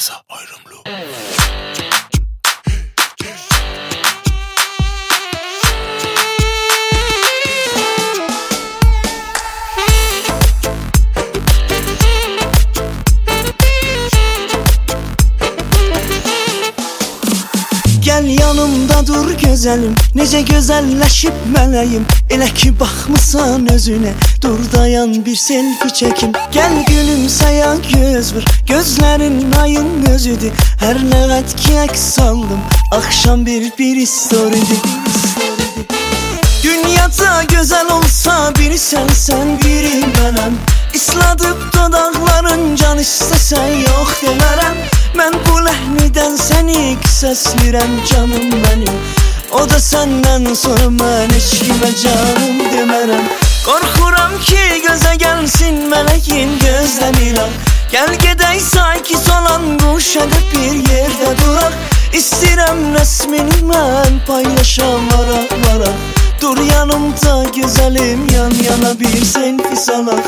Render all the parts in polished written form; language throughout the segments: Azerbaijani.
Plaza Ayrımlı. Gel yanımda dur güzelim, necə gözəlləşib mələyim. Elə ki baxmısan özünə, dur dayan bir selfie çəkim. Gel gülümsəyə göz vur, gözlərin ayın özüdür. Hər nə qət ki əks aldım, axşam bir storydir. Dünyada gözəl olsa biri sən biri mənəm. İsladıb dodaqların can istəsən yox demərəm. Mən bu ləhnidən səni səslirəm canım mənim. O da səndən sonra mən heç kimə canım demərəm. Qorxuram ki gözə gəlsin mələyin gözləmirəm. Gəl gedək sakit olan quşada bir yerdə duraq. İstəyirəm rəsmini mən paylaşam ara. Dur yanımda gözəlim, yan yana bir selfie salaq.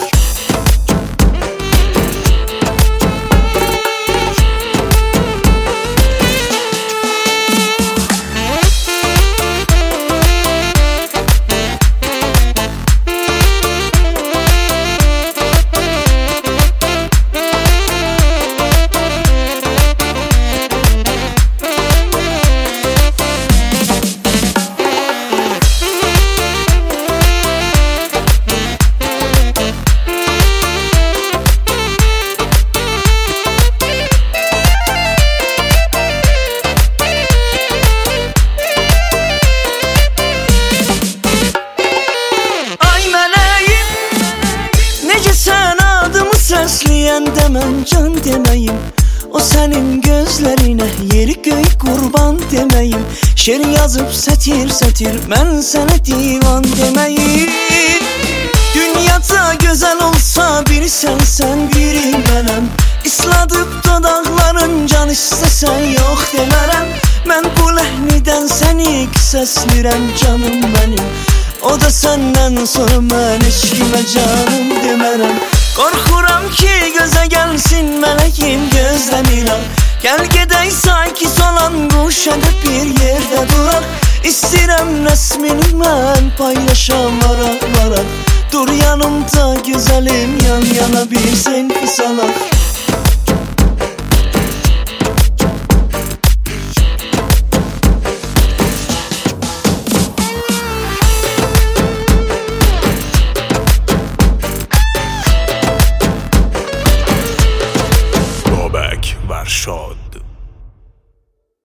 Səsləyəndə mən can deməyim, o sənin gözlərinə yeri göy qurban deməyim. Şeir yazıb sətir, mən sənə divan deməyim. Dünyada gözəl olsa biri sən biri mənəm. İsladıb dodaqların can istəsən yox demərəm. Mən bu ləhnidən səni səslirəm canım mənim. O da səndən sonra mən heç kimə canım demərəm. Qorxuram ki gözə gəlsin mələyin gözləmirəm. Gəl gedək sakit olan quşada bir yerdə duraq. İstəyirəm rəsmini mən paylaşam ara. Dur yanımda gözəlim, yan yana bir selfie salaq. Varşad.